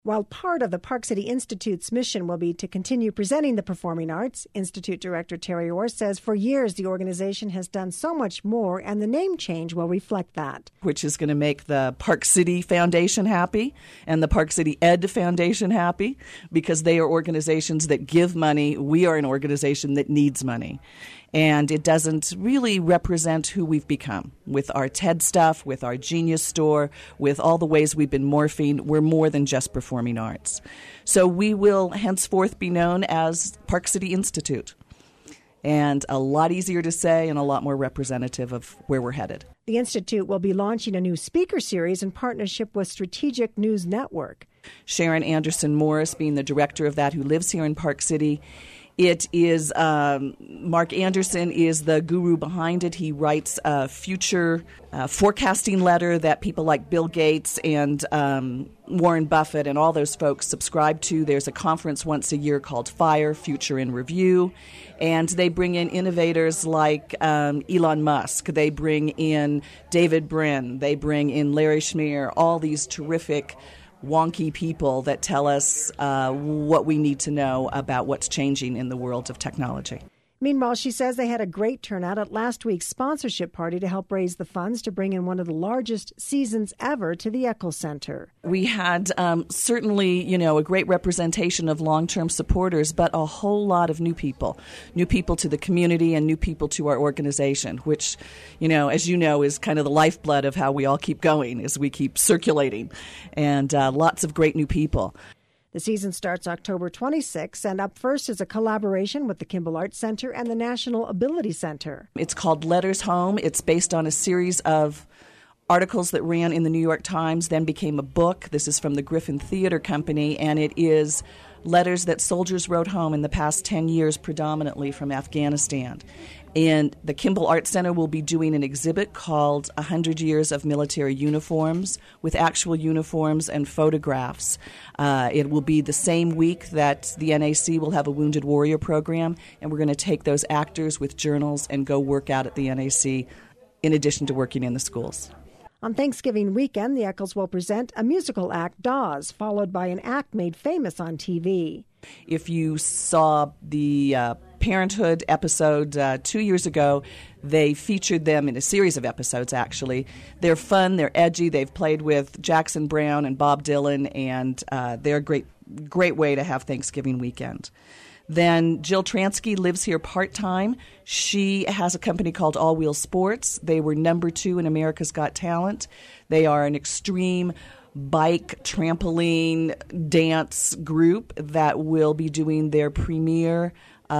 While part of the Park City Institute's mission will be to continue presenting the performing arts, Institute Director Terry Orr says for years the organization has done so much more, and the name change will reflect that. Which is going to make the Park City Foundation happy and the Park City Ed Foundation happy, because they are organizations that give money. We are an organization that needs money. And it doesn't really represent who we've become. With our TED stuff, with our Genius Store, with all the ways we've been morphing, we're more than just performing arts. So we will henceforth be known as Park City Institute. And a lot easier to say and a lot more representative of where we're headed. The Institute will be launching a new speaker series in partnership with Strategic News Network. Sharon Anderson Morris being the director of that, who lives here in Park City. It is, Mark Anderson is the guru behind it. He writes a future forecasting letter that people like Bill Gates and Warren Buffett and all those folks subscribe to. There's a conference once a year called FIRE, Future in Review, and they bring in innovators like Elon Musk. They bring in David Brin. They bring in Larry Schmear, all these terrific wonky people that tell us what we need to know about what's changing in the world of technology. Meanwhile, she says they had a great turnout at last week's sponsorship party to help raise the funds to bring in one of the largest seasons ever to the Eccles Center. We had certainly, a great representation of long-term supporters, but a whole lot of new people to the community and new people to our organization, which, as you know, is kind of the lifeblood of how we all keep going as we keep circulating, and lots of great new people. The season starts October 26th, and up first is a collaboration with the Kimball Arts Center and the National Ability Center. It's called Letters Home. It's based on a series of articles that ran in the New York Times, then became a book. This is from the Griffin Theater Company, and it is letters that soldiers wrote home in the past 10 years, predominantly from Afghanistan. And the Kimball Arts Center will be doing an exhibit called 100 Years of Military Uniforms, with actual uniforms and photographs. It will be the same week that the NAC will have a Wounded Warrior program, and we're going to take those actors with journals and go work out at the NAC in addition to working in the schools. On Thanksgiving weekend, the Eccles will present a musical act, Dawes, followed by an act made famous on TV. If you saw the Parenthood episode 2 years ago, they featured them in a series of episodes, actually. They're fun, they're edgy, they've played with Jackson Browne and Bob Dylan, and they're a great way to have Thanksgiving weekend. Then Jill Transky lives here part-time. She has a company called All Wheel Sports. They were number 2 in America's Got Talent. They are an extreme bike, trampoline, dance group that will be doing their premiere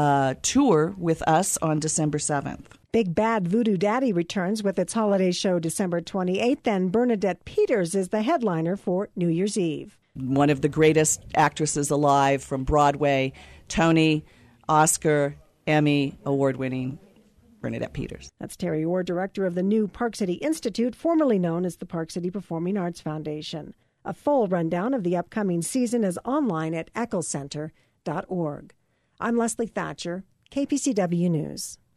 tour with us on December 7th. Big Bad Voodoo Daddy returns with its holiday show December 28th, and Bernadette Peters is the headliner for New Year's Eve. One of the greatest actresses alive from Broadway, Tony, Oscar, Emmy, award-winning Bernadette Peters. That's Terry Orr, director of the new Park City Institute, formerly known as the Park City Performing Arts Foundation. A full rundown of the upcoming season is online at ecclescenter.org. I'm Leslie Thatcher, KPCW News.